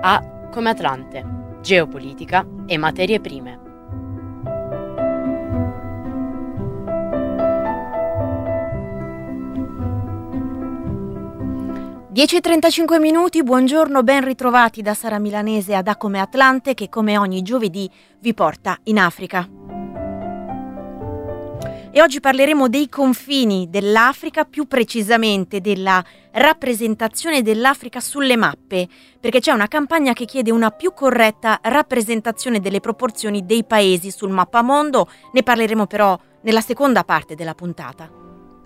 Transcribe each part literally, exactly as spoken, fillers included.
a Come Atlante, geopolitica e materie prime. dieci e trentacinque minuti, buongiorno, ben ritrovati da Sara Milanese ad A Come Atlante, che come ogni giovedì vi porta in Africa. E oggi parleremo dei confini dell'Africa, più precisamente della rappresentazione dell'Africa sulle mappe, perché c'è una campagna che chiede una più corretta rappresentazione delle proporzioni dei paesi sul mappamondo. Ne parleremo però nella seconda parte della puntata.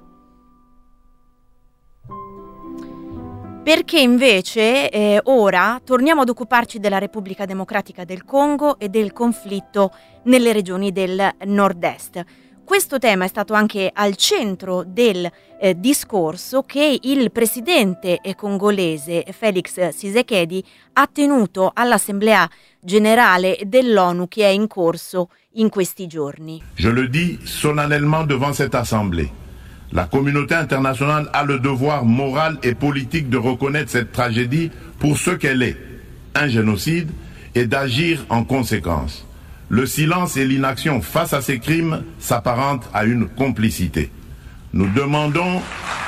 Perché invece eh, ora torniamo ad occuparci della Repubblica Democratica del Congo e del conflitto nelle regioni del nord-est. Questo tema è stato anche al centro del eh, discorso che il presidente congolese Félix Tshisekedi ha tenuto all'Assemblea Generale dell'ONU che è in corso in questi giorni. Je le dis solennellement devant cette assemblée. La communauté internationale a le devoir moral et politique de reconnaître cette tragédie pour ce qu'elle est, un génocide, et d'agir en conséquence. Le silence et l'inaction face à ces crimes s'apparentent à une complicité. Nous demandons...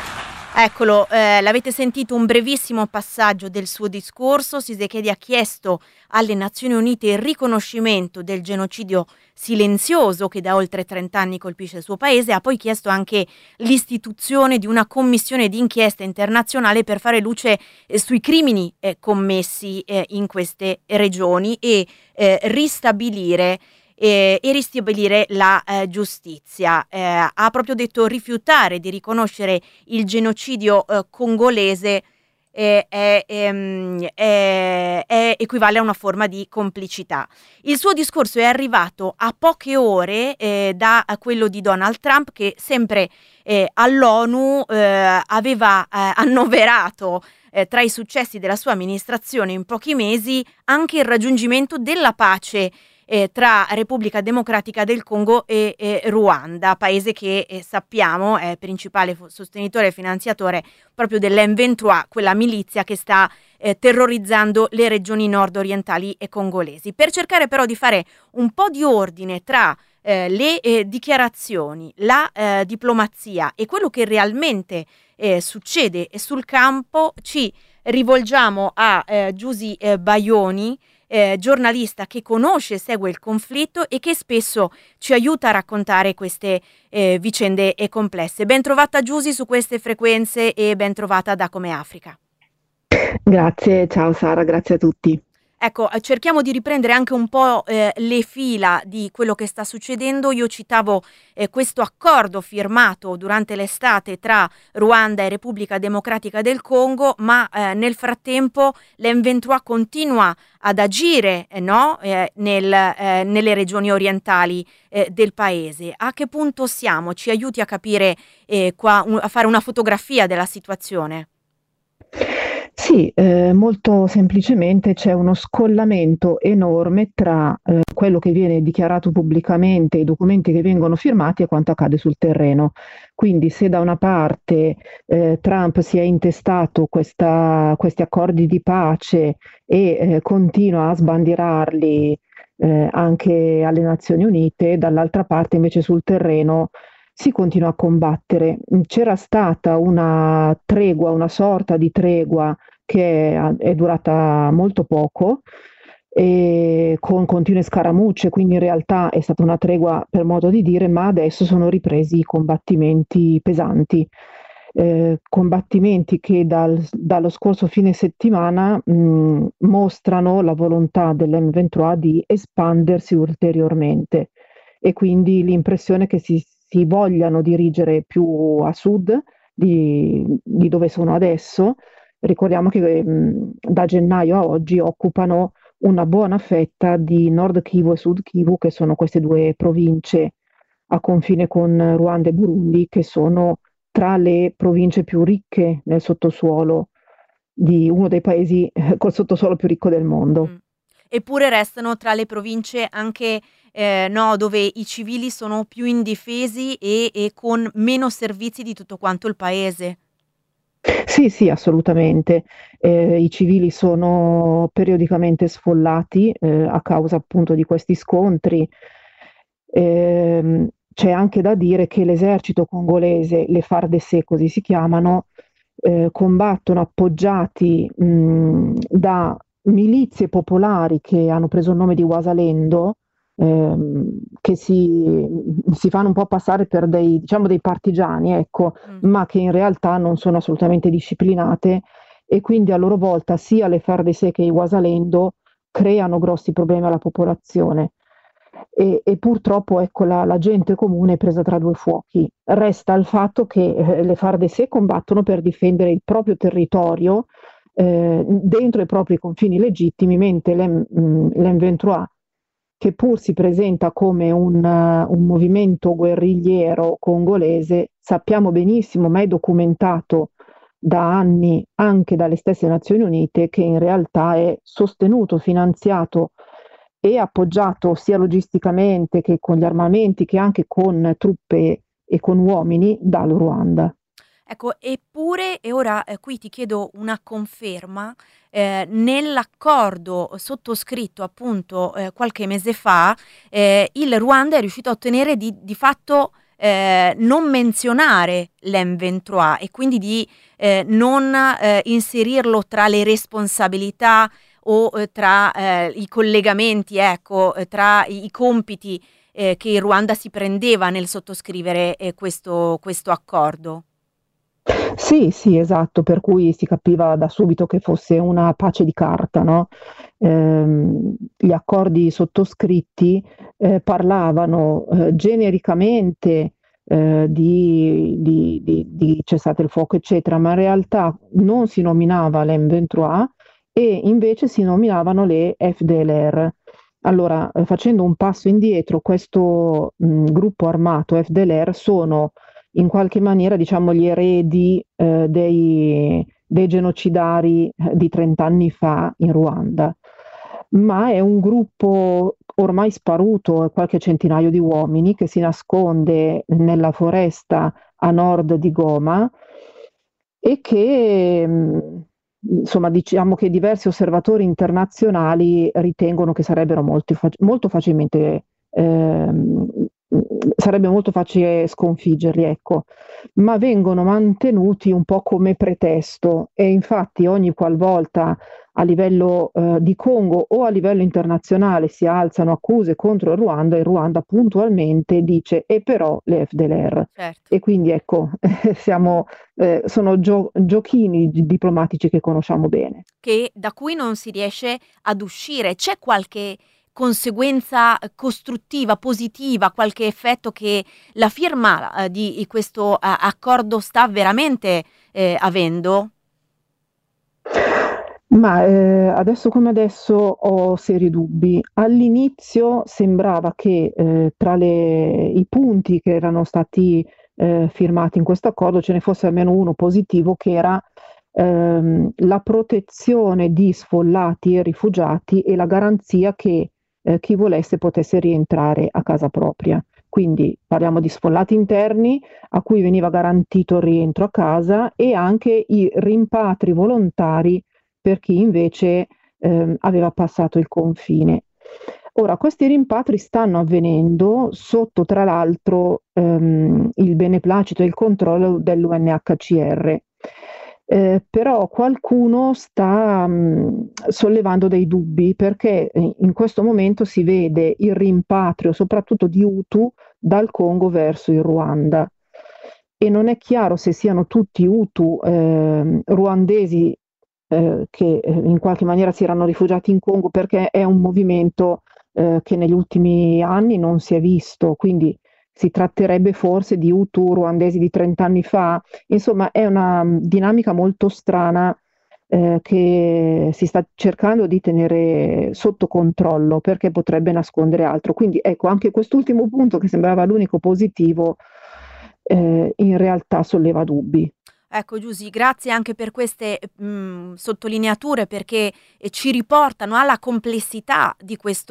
Eccolo, eh, l'avete sentito, un brevissimo passaggio del suo discorso. Tshisekedi ha chiesto alle Nazioni Unite il riconoscimento del genocidio silenzioso che da oltre trenta anni colpisce il suo paese, ha poi chiesto anche l'istituzione di una commissione d'inchiesta internazionale per fare luce eh, sui crimini eh, commessi eh, in queste regioni e eh, ristabilire E, e ristabilire la eh, giustizia. Eh, ha proprio detto rifiutare di riconoscere il genocidio eh, congolese eh, è, è, è, è, equivale a una forma di complicità. Il suo discorso è arrivato a poche ore eh, da quello di Donald Trump, che sempre eh, all'ONU eh, aveva eh, annoverato eh, tra i successi della sua amministrazione in pochi mesi anche il raggiungimento della pace Eh, tra Repubblica Democratica del Congo e, e Ruanda, paese che eh, sappiamo è principale fo- sostenitore e finanziatore proprio dell'M ventotto, quella milizia che sta eh, terrorizzando le regioni nord-orientali e congolesi. Per cercare però di fare un po' di ordine tra eh, le eh, dichiarazioni, la eh, diplomazia e quello che realmente eh, succede sul campo, ci rivolgiamo a eh, Giusy eh, Baioni, Eh, giornalista che conosce e segue il conflitto e che spesso ci aiuta a raccontare queste eh, vicende e complesse. Ben trovata Giusy su queste frequenze e ben trovata da Come Africa. Grazie, ciao Sara, grazie a tutti. Ecco, cerchiamo di riprendere anche un po' eh, le fila di quello che sta succedendo. Io citavo eh, questo accordo firmato durante l'estate tra Ruanda e Repubblica Democratica del Congo, ma eh, nel frattempo l'M ventotto continua ad agire eh, no? eh, nel, eh, nelle regioni orientali eh, del paese. A che punto siamo? Ci aiuti a capire, eh, qua, un, a fare una fotografia della situazione? Sì, eh, molto semplicemente c'è uno scollamento enorme tra eh, quello che viene dichiarato pubblicamente, i documenti che vengono firmati e quanto accade sul terreno. Quindi se da una parte eh, Trump si è intestato questa, questi accordi di pace e eh, continua a sbandierarli eh, anche alle Nazioni Unite, dall'altra parte invece sul terreno si continua a combattere. C'era stata una tregua, una sorta di tregua che è, è durata molto poco, e con continue scaramucce, quindi in realtà è stata una tregua per modo di dire, ma adesso sono ripresi i combattimenti pesanti. Eh, combattimenti che dal, dallo scorso fine settimana mh, mostrano la volontà dell'M ventotto di espandersi ulteriormente e quindi l'impressione che si si vogliano dirigere più a sud di, di dove sono adesso. Ricordiamo che mh, da gennaio a oggi occupano una buona fetta di Nord Kivu e Sud Kivu, che sono queste due province a confine con Ruanda e Burundi, che sono tra le province più ricche nel sottosuolo di uno dei paesi eh, col sottosuolo più ricco del mondo. Mm. Eppure restano tra le province anche eh, no, dove i civili sono più indifesi e, e con meno servizi di tutto quanto il paese. Sì, sì, assolutamente. Eh, i civili sono periodicamente sfollati eh, a causa appunto di questi scontri. Ehm, c'è anche da dire che l'esercito congolese, le F A R D C così si chiamano, eh, combattono appoggiati mh, da milizie popolari che hanno preso il nome di Wasalendo, ehm, che si, si fanno un po' passare per dei, diciamo, dei partigiani, ecco, Mm. ma che in realtà non sono assolutamente disciplinate e quindi a loro volta sia le F A R D C che i Wasalendo creano grossi problemi alla popolazione. E, e purtroppo ecco, la, la gente comune è presa tra due fuochi. Resta il fatto che eh, le F A R D C combattono per difendere il proprio territorio eh, dentro i propri confini legittimi, mentre l'M venttré, che pur si presenta come un, uh, un movimento guerrigliero congolese, sappiamo benissimo, ma è documentato da anni anche dalle stesse Nazioni Unite, che in realtà è sostenuto, finanziato e appoggiato sia logisticamente che con gli armamenti che anche con truppe e con uomini dal Ruanda. Ecco, eppure, e ora eh, qui ti chiedo una conferma, eh, nell'accordo sottoscritto appunto eh, qualche mese fa, eh, il Ruanda è riuscito a ottenere di, di fatto eh, non menzionare l'M venttré e quindi di eh, non eh, inserirlo tra le responsabilità o eh, tra eh, i collegamenti, ecco, eh, tra i, i compiti eh, che il Ruanda si prendeva nel sottoscrivere eh, questo, questo accordo. Sì, sì, esatto, per cui si capiva da subito che fosse una pace di carta, no? Ehm, gli accordi sottoscritti eh, parlavano eh, genericamente eh, di, di, di, di cessate il fuoco, eccetera, ma in realtà non si nominava l'M venttré e invece si nominavano le F D L R. Allora, eh, facendo un passo indietro, questo mh, gruppo armato F D L R sono in qualche maniera, diciamo, gli eredi eh, dei, dei genocidari eh, di trenta anni fa in Ruanda, ma è un gruppo ormai sparuto, qualche centinaio di uomini che si nasconde nella foresta a nord di Goma e che mh, insomma diciamo che diversi osservatori internazionali ritengono che sarebbero molto, molto facilmente ehm, sarebbe molto facile sconfiggerli, ecco, ma vengono mantenuti un po' come pretesto e infatti ogni qualvolta a livello eh, di Congo o a livello internazionale si alzano accuse contro il Ruanda, il Ruanda puntualmente dice e però le F D L R. Certo. E quindi ecco, siamo, eh, sono gio- giochini diplomatici che conosciamo bene. Che da cui non si riesce ad uscire. C'è qualche conseguenza eh, costruttiva, positiva, qualche effetto che la firma eh, di questo eh, accordo sta veramente eh, avendo? Ma eh, adesso come adesso ho seri dubbi. All'inizio sembrava che eh, tra le- i punti che erano stati eh, firmati in questo accordo ce ne fosse almeno uno positivo, che era ehm, la protezione di sfollati e rifugiati e la garanzia che eh, chi volesse potesse rientrare a casa propria. Quindi parliamo di sfollati interni a cui veniva garantito il rientro a casa e anche i rimpatri volontari per chi invece ehm, aveva passato il confine. Ora, questi rimpatri stanno avvenendo sotto, tra l'altro, ehm, il beneplacito e il controllo dell'U N H C R. Eh, però qualcuno sta mh, sollevando dei dubbi perché eh, in questo momento si vede il rimpatrio soprattutto di Hutu dal Congo verso il Ruanda e non è chiaro se siano tutti Hutu eh, ruandesi eh, che eh, in qualche maniera si erano rifugiati in Congo perché è un movimento eh, che negli ultimi anni non si è visto, quindi si tratterebbe forse di Hutu ruandesi di trenta anni fa. Insomma, è una mh, dinamica molto strana eh, che si sta cercando di tenere sotto controllo perché potrebbe nascondere altro. Quindi ecco, anche quest'ultimo punto che sembrava l'unico positivo, eh, in realtà solleva dubbi. Ecco Giusy, grazie anche per queste mh, sottolineature perché eh, ci riportano alla complessità di questo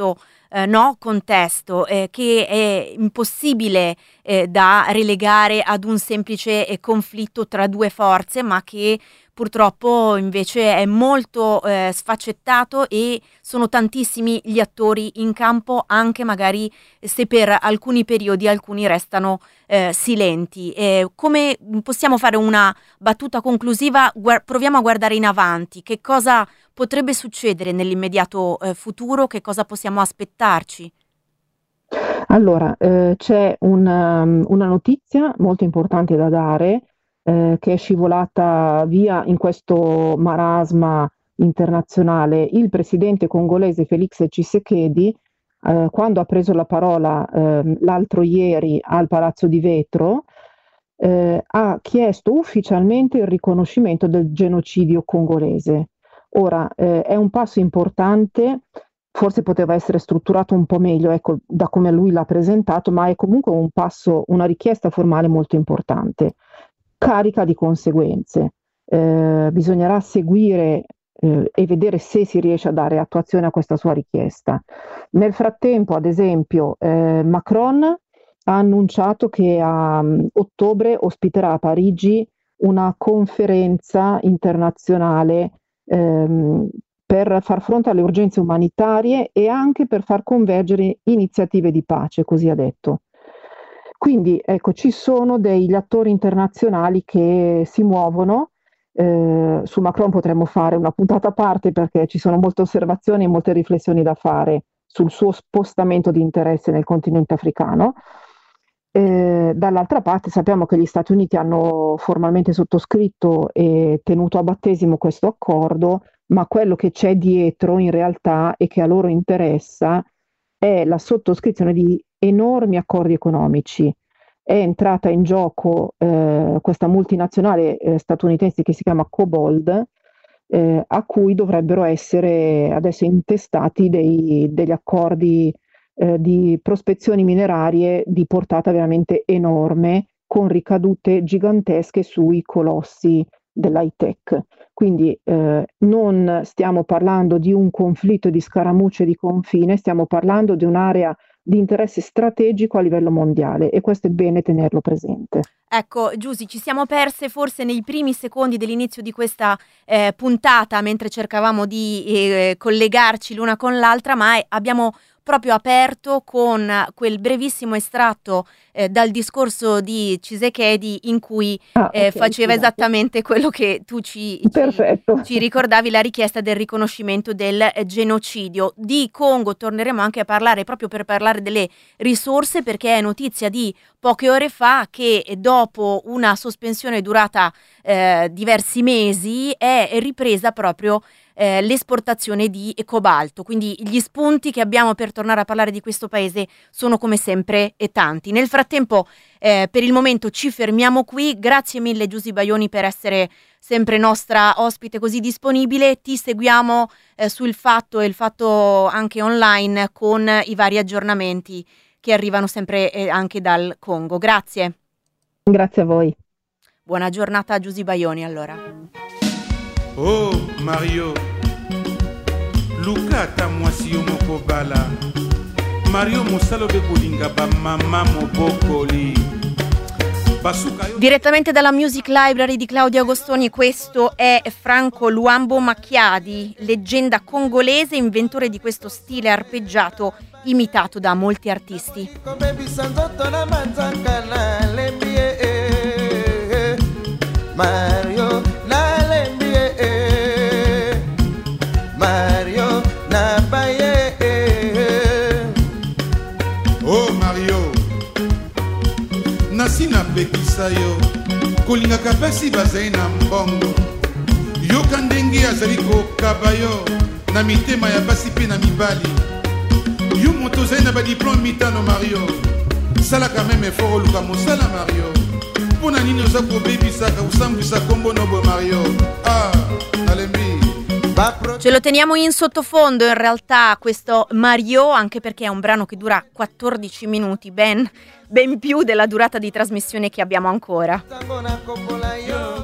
eh, no, contesto eh, che è impossibile eh, da relegare ad un semplice eh, conflitto tra due forze, ma che purtroppo invece è molto eh, sfaccettato e sono tantissimi gli attori in campo, anche magari se per alcuni periodi alcuni restano eh, silenti. Eh, come possiamo fare una battuta conclusiva? Guar- proviamo a guardare in avanti. Che cosa potrebbe succedere nell'immediato eh, futuro? Che cosa possiamo aspettarci? Allora, eh, c'è una, una notizia molto importante da dare, eh, che è scivolata via in questo marasma internazionale. Il presidente congolese Félix Tshisekedi, eh, quando ha preso la parola eh, l'altro ieri al Palazzo di Vetro, eh, ha chiesto ufficialmente il riconoscimento del genocidio congolese. Ora, eh, è un passo importante. Forse poteva essere strutturato un po' meglio, ecco, da come lui l'ha presentato, ma è comunque un passo, una richiesta formale molto importante, carica di conseguenze. Eh, bisognerà seguire eh, e vedere se si riesce a dare attuazione a questa sua richiesta. Nel frattempo, ad esempio, eh, Macron ha annunciato che a um, ottobre ospiterà a Parigi una conferenza internazionale ehm, per far fronte alle urgenze umanitarie e anche per far convergere iniziative di pace, così ha detto. Quindi ecco, ci sono degli attori internazionali che si muovono. Eh, su Macron potremmo fare una puntata a parte perché ci sono molte osservazioni e molte riflessioni da fare sul suo spostamento di interesse nel continente africano. Eh, dall'altra parte sappiamo che gli Stati Uniti hanno formalmente sottoscritto e tenuto a battesimo questo accordo, ma quello che c'è dietro in realtà e che a loro interessa è la sottoscrizione di enormi accordi economici. È entrata in gioco eh, questa multinazionale eh, statunitense che si chiama Cobalt, eh, a cui dovrebbero essere adesso intestati dei, degli accordi eh, di prospezioni minerarie di portata veramente enorme, con ricadute gigantesche sui colossi dell'high tech. Quindi eh, non stiamo parlando di un conflitto di scaramucce di confine, stiamo parlando di un'area di interesse strategico a livello mondiale e questo è bene tenerlo presente. Ecco, Giusy, ci siamo perse forse nei primi secondi dell'inizio di questa eh, puntata mentre cercavamo di eh, collegarci l'una con l'altra, ma eh, abbiamo proprio aperto con quel brevissimo estratto eh, dal discorso di Tshisekedi in cui ah, eh, okay, faceva scusate. esattamente quello che tu ci, ci, Perfetto. ci ricordavi, la richiesta del riconoscimento del eh, genocidio. Di Congo torneremo anche a parlare proprio per parlare delle risorse, perché è notizia di poche ore fa che dopo una sospensione durata eh, diversi mesi è ripresa proprio Eh, l'esportazione di cobalto, quindi gli spunti che abbiamo per tornare a parlare di questo paese sono come sempre e tanti. Nel frattempo eh, per il momento ci fermiamo qui, grazie mille Giusy Baioni per essere sempre nostra ospite così disponibile, ti seguiamo eh, sul Fatto e il Fatto anche online con i vari aggiornamenti che arrivano sempre eh, anche dal Congo. Grazie. Grazie a voi. Buona giornata a Giusy Baioni allora. Oh Mario, Luka ta mwasi yo moko bala. Mario mosalo be kolinga ba mama mobokoli. Direttamente dalla Music Library di Claudio Agostoni, questo è Franco Luambo Macchiadi, leggenda congolese, inventore di questo stile arpeggiato imitato da molti artisti. Mario Mario na baye. Oh Mario, nasi na pekisa yo kolingaka pasi bazali na mbongo yoka ndenge azali kokaba yo na mitema ya basi mpe na mibali. Yo moto ozali na badiplome mitano Mario, salaka meme effort oluka mosala Mario. Mpona nini oza kobebisaka osambwisa kombo nobo Mario? Ah, nalembi. Ce lo teniamo in sottofondo in realtà questo Mario, anche perché è un brano che dura quattordici minuti, ben, ben più della durata di trasmissione che abbiamo ancora.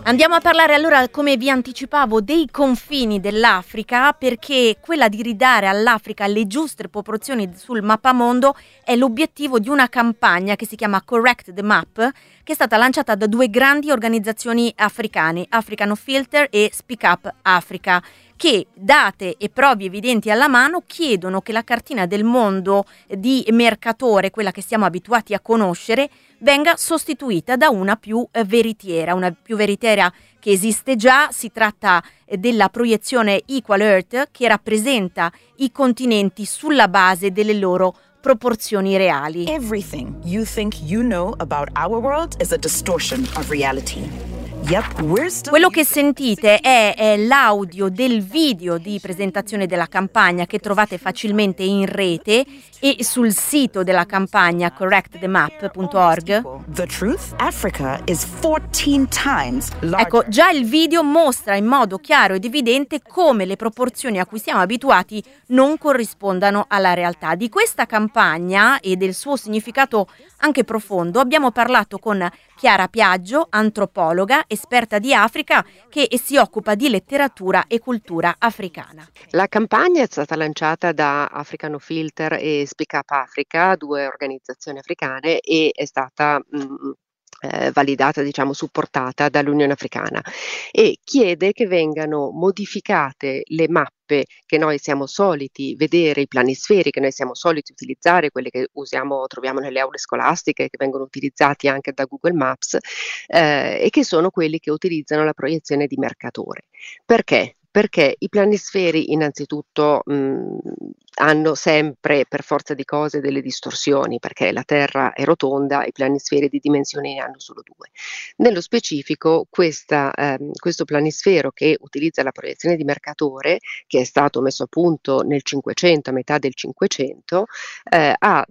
Andiamo a parlare allora, come vi anticipavo, dei confini dell'Africa, perché quella di ridare all'Africa le giuste proporzioni sul mappamondo è l'obiettivo di una campagna che si chiama Correct the Map, che è stata lanciata da due grandi organizzazioni africane, Africa No Filter e Speak Up Africa, che, date e prove evidenti alla mano, chiedono che la cartina del mondo di Mercatore, quella che siamo abituati a conoscere, venga sostituita da una più eh, veritiera, una più veritiera che esiste già. Si tratta eh, della proiezione Equal Earth, che rappresenta i continenti sulla base delle loro proporzioni reali. Everything you think you know about our world is a distortion of reality. Yep, we're still Quello che sentite è, è l'audio del video di presentazione della campagna che trovate facilmente in rete e sul sito della campagna correct the map punto org. The truth? Africa is fourteen times larger. Ecco, già il video mostra in modo chiaro ed evidente come le proporzioni a cui siamo abituati non corrispondano alla realtà. Di questa campagna e del suo significato anche profondo abbiamo parlato con Chiara Piaggio, antropologa, esperta di Africa, che si occupa di letteratura e cultura africana. La campagna è stata lanciata da Africa No Filter e Speak Up Africa, due organizzazioni africane, e è stata mh, eh, validata, diciamo, supportata dall'Unione Africana, e chiede che vengano modificate le mappe che noi siamo soliti vedere, i planisferi che noi siamo soliti utilizzare, quelli che usiamo, troviamo nelle aule scolastiche, che vengono utilizzati anche da Google Maps, eh, e che sono quelli che utilizzano la proiezione di Mercatore. Perché? Perché i planisferi innanzitutto mh, hanno sempre, per forza di cose, delle distorsioni, perché la Terra è rotonda, i planisferi di dimensioni ne hanno solo due. Nello specifico questa, ehm, questo planisfero che utilizza la proiezione di Mercatore, che è stato messo a punto nel Cinquecento, a metà del Cinquecento, eh, ha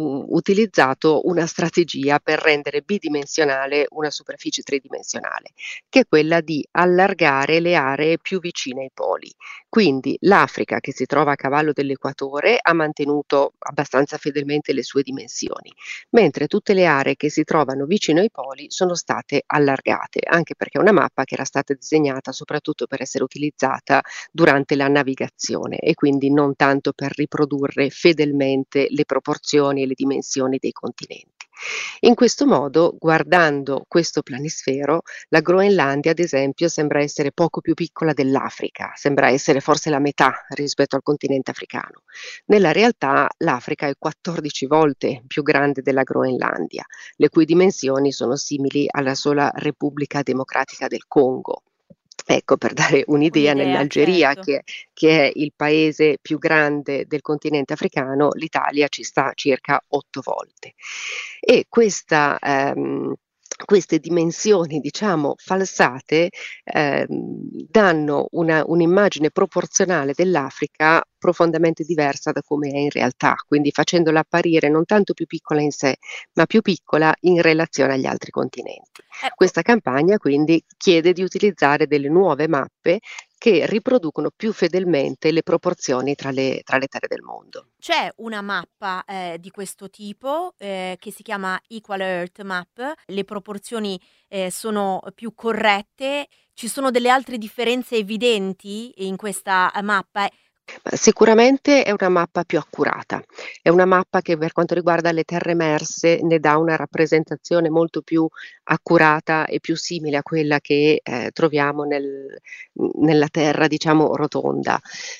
utilizzato una strategia per rendere bidimensionale una superficie tridimensionale, che è quella di allargare le aree più vicine ai poli. Quindi l'Africa, che si trova a cavallo dell'equatore, ha mantenuto abbastanza fedelmente le sue dimensioni, mentre tutte le aree che si trovano vicino ai poli sono state allargate, anche perché è una mappa che era stata disegnata soprattutto per essere utilizzata durante la navigazione e quindi non tanto per riprodurre fedelmente le proporzioni e le dimensioni dei continenti. In questo modo, guardando questo planisfero, la Groenlandia, ad esempio, sembra essere poco più piccola dell'Africa, sembra essere forse la metà rispetto al continente africano. Nella realtà l'Africa è quattordici volte più grande della Groenlandia, le cui dimensioni sono simili alla sola Repubblica Democratica del Congo. Ecco, per dare un'idea, Un'idea, nell'Algeria, certo. che, che è il paese più grande del continente africano, l'Italia ci sta circa otto volte. E questa, ehm, queste dimensioni, diciamo, falsate, ehm, danno una, un'immagine proporzionale dell'Africa profondamente diversa da come è in realtà, quindi facendola apparire non tanto più piccola in sé, ma più piccola in relazione agli altri continenti. Ecco. Questa campagna quindi chiede di utilizzare delle nuove mappe che riproducono più fedelmente le proporzioni tra le, tra le terre del mondo. C'è una mappa eh, di questo tipo eh, che si chiama Equal Earth Map, le proporzioni eh, sono più corrette, ci sono delle altre differenze evidenti in questa eh, mappa? Ma sicuramente è una mappa più accurata, è una mappa che per quanto riguarda le terre emerse ne dà una rappresentazione molto più accurata e più simile a quella che eh, troviamo nel, nella terra, diciamo, rotonda.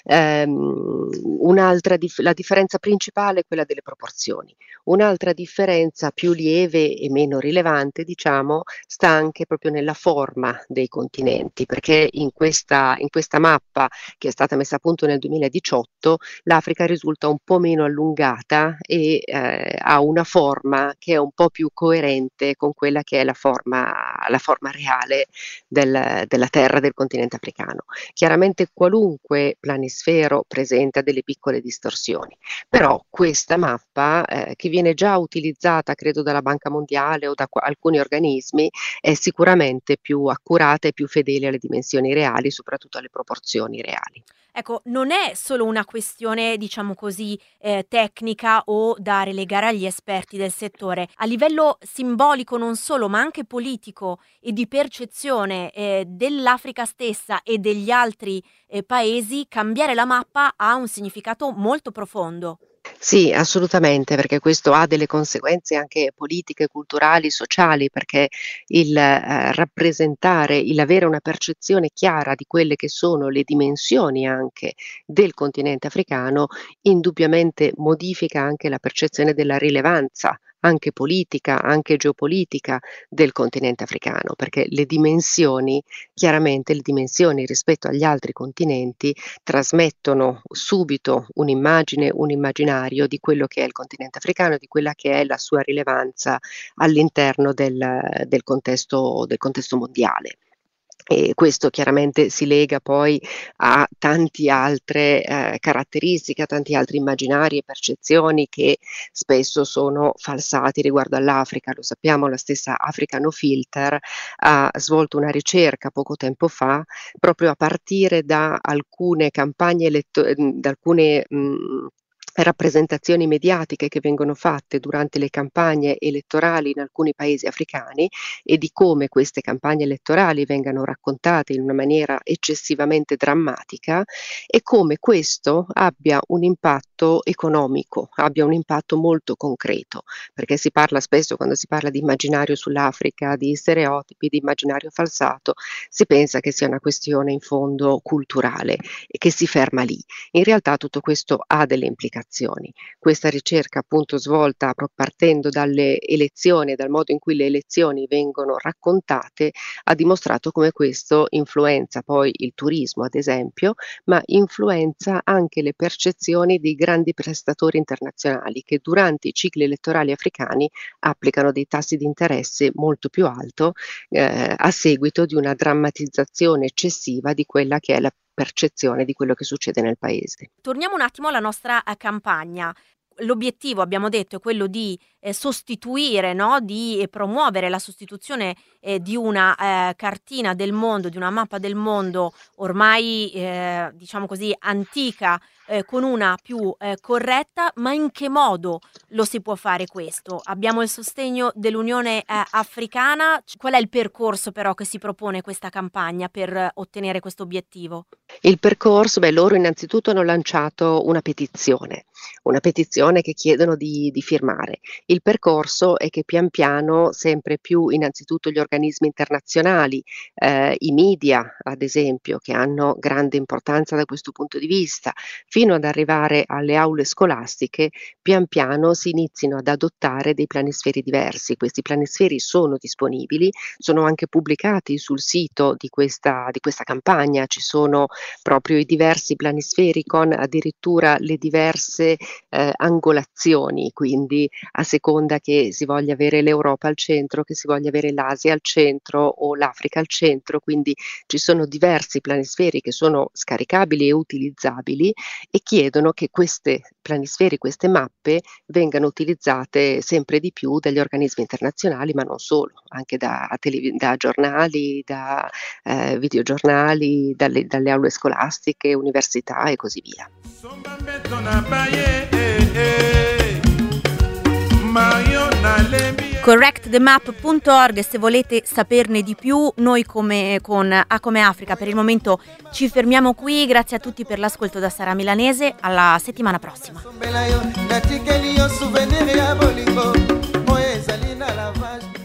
Ehm, un'altra dif- la differenza principale è quella delle proporzioni. Un'altra differenza più lieve e meno rilevante, diciamo, sta anche proprio nella forma dei continenti, perché in questa, in questa mappa, che è stata messa a punto nel duemiladiciotto, l'Africa risulta un po' meno allungata e eh, ha una forma che è un po' più coerente con quella che è la forma, la forma reale del, della terra del continente africano. Chiaramente qualunque planisfero presenta delle piccole distorsioni, però questa mappa eh, che viene già utilizzata, credo, dalla Banca Mondiale o da qu- alcuni organismi, è sicuramente più accurata e più fedele alle dimensioni reali, soprattutto alle proporzioni reali. Ecco, non è solo una questione, diciamo così, eh, tecnica o da relegare agli esperti del settore. A livello simbolico non solo, ma anche politico e di percezione eh, dell'Africa stessa e degli altri eh, paesi, cambiare la mappa ha un significato molto profondo. Sì, assolutamente, perché questo ha delle conseguenze anche politiche, culturali, sociali, perché il eh, rappresentare, il avere una percezione chiara di quelle che sono le dimensioni anche del continente africano, indubbiamente modifica anche la percezione della rilevanza anche politica, anche geopolitica del continente africano, perché le dimensioni, chiaramente le dimensioni rispetto agli altri continenti trasmettono subito un'immagine, un immaginario di quello che è il continente africano, di quella che è la sua rilevanza all'interno del, del contesto, del contesto mondiale. E questo chiaramente si lega poi a tante altre eh, caratteristiche, a tanti altri immaginari e percezioni che spesso sono falsati riguardo all'Africa. Lo sappiamo, la stessa Africa No Filter ha svolto una ricerca poco tempo fa proprio a partire da alcune campagne elettorali, da alcune mh, rappresentazioni mediatiche che vengono fatte durante le campagne elettorali in alcuni paesi africani e di come queste campagne elettorali vengano raccontate in una maniera eccessivamente drammatica e come questo abbia un impatto economico, abbia un impatto molto concreto, perché si parla spesso, quando si parla di immaginario sull'Africa, di stereotipi, di immaginario falsato, si pensa che sia una questione in fondo culturale e che si ferma lì. In realtà tutto questo ha delle implicazioni. Questa ricerca, appunto svolta partendo dalle elezioni e dal modo in cui le elezioni vengono raccontate, ha dimostrato come questo influenza poi il turismo, ad esempio, ma influenza anche le percezioni dei grandi prestatori internazionali che durante i cicli elettorali africani applicano dei tassi di interesse molto più alto eh, a seguito di una drammatizzazione eccessiva di quella che è la percezione di quello che succede nel paese. Torniamo un attimo alla nostra eh, campagna. L'obiettivo, abbiamo detto, è quello di eh, sostituire, no? di eh, promuovere la sostituzione eh, di una eh, cartina del mondo, di una mappa del mondo ormai, eh, diciamo così, antica, eh, con una più eh, corretta. Ma in che modo lo si può fare questo? Abbiamo il sostegno dell'Unione eh, Africana. Qual è il percorso però che si propone questa campagna per eh, ottenere questo obiettivo? Il percorso, beh, loro innanzitutto hanno lanciato una petizione, una petizione che chiedono di, di firmare. Il percorso è che pian piano sempre più innanzitutto gli organismi internazionali, eh, i media ad esempio, che hanno grande importanza da questo punto di vista, fino ad arrivare alle aule scolastiche, pian piano si inizino ad adottare dei planisferi diversi. Questi planisferi sono disponibili, sono anche pubblicati sul sito di questa, di questa campagna, ci sono proprio i diversi planisferi con addirittura le diverse eh, angolazioni, quindi a seconda che si voglia avere l'Europa al centro, che si voglia avere l'Asia al centro o l'Africa al centro, quindi ci sono diversi planisferi che sono scaricabili e utilizzabili e chiedono che queste planisferi, queste mappe vengano utilizzate sempre di più dagli organismi internazionali, ma non solo, anche da, tele, da giornali, da eh, videogiornali, dalle, dalle aule scolastiche, università e così via. correct the map punto org se volete saperne di più. Noi come con A come Africa per il momento ci fermiamo qui. Grazie a tutti per l'ascolto da Sara Milanese, alla settimana prossima.